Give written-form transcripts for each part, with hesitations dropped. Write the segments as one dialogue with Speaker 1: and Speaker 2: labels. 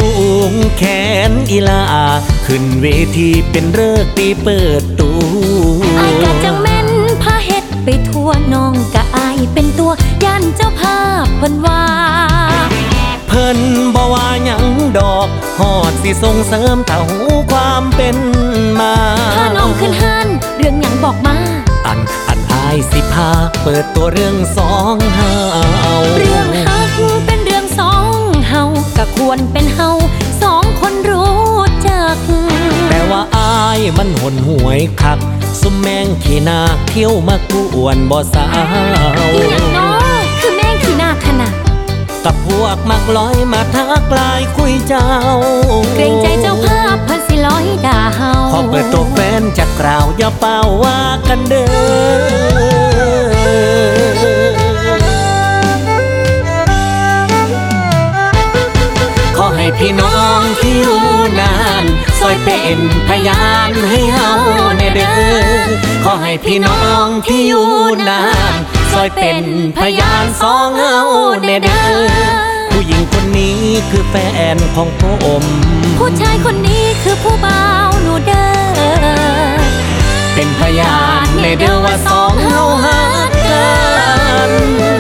Speaker 1: จูงแขนอีลาขึ้นเวทีเป็นฤกษ์ตีเปิดตัว
Speaker 2: อายกะจังแม่นพาเฮ็ดไปทั่วน้องกะอายเป็นตัวยันเจ้าภาพเพิ่นว่า
Speaker 1: เพิ่นบ่ว่าหยังดอกฮอดสิส่งเสริมถ้าหูความเป็นมา
Speaker 2: ถ้าน้องขึ้นหันเรื่องหยังบอกมา
Speaker 1: อันอายสิพาเปิดตัวเรื่องสองเฮา
Speaker 2: เรื่องฮักเป็นเรื่องสองเฮาก็ควรเป็นเฮาสองคนรู้จัก
Speaker 1: แต่ว่าอายมันหนหวยคักสุมแมงขี้นาเที่ยวมากวนบ่สาว
Speaker 2: อีหยังน้อคือแมงขี้นาขนาด
Speaker 1: กับพวกมักลอยมาทักลายคุยเจ้า
Speaker 2: เกรงใจเจ้าภาพเพิ่นสิลอยด่าเฮา
Speaker 1: ขอเปิดตัวแฟนจากกล่าวอย่าเป่าว่ากันเด้อขอให้พี่น้องที่อยู่นานซอยเป็นพยานให้เฮาแน่เด้อขอให้พี่น้องที่อยู่นานซอยเป็นพยานสองเฮาแน่เด้อผู้หญิงคนนี้คือแฟนของผม
Speaker 2: ผู้ชายคนนี้คือผู้บ่าวหนูเด้อ
Speaker 1: เป็นพยานแน่เด้อว่าสองเฮาฮักกัน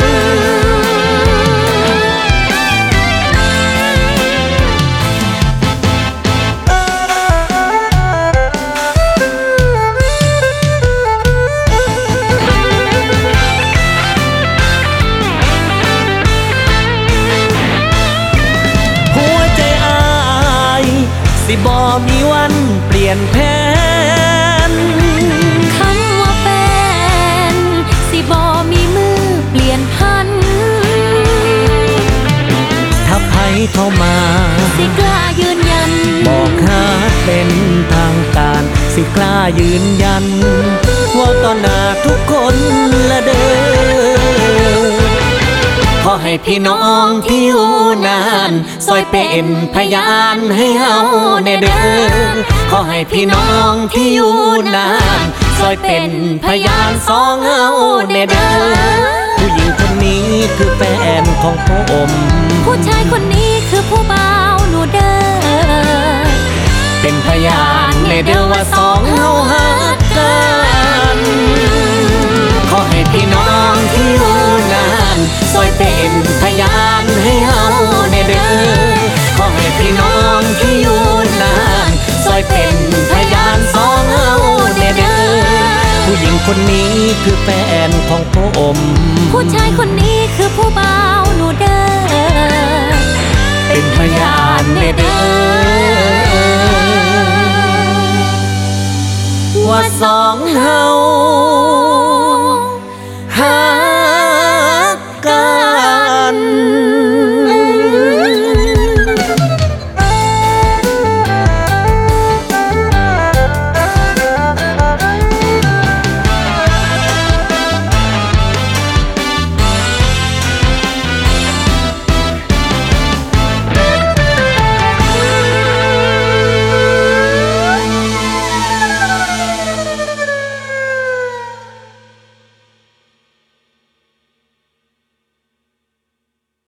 Speaker 1: สิบ่มีวันเปลี่ยนแผน
Speaker 2: คำว่าแฟนสิบ่มีมือเปลี่ยนพัน
Speaker 1: ถ้าใครเข้ามา
Speaker 2: สิกล้ายืนยัน
Speaker 1: บอกหาเป็นทางการสิกล้ายืนยันว่าต่อหน้าทุกคนละเด้อขอให้พี่น้องที่อยู่นานซอยเป็นพยานให้เฮาแน่เด้อขอให้พี่น้องที่อยู่นานซอยเป็นพยานสองเฮาแน่เด้อผู้หญิงคนนี้คือแฟนของผม
Speaker 2: ผู้ชายคนนี้คือผู้บ่าวหนูเด้อ
Speaker 1: เป็นพยานแน่เด้อว่าสองเฮาฮักกันขอให้พี่น้องที่อยู่นานซอยเป็นพยานให้เฮาแน่เด้อขอให้พี่น้องที่อยู่นานซอยเป็นพยานสองเฮาแน่เด้อผู้หญิงคนนี้คือแฟนของผม
Speaker 2: ผู้ชายคนนี้คือผู้บ่าวหนูเด้อ
Speaker 1: เป็นพยานแน่เด้อว่าสองเฮา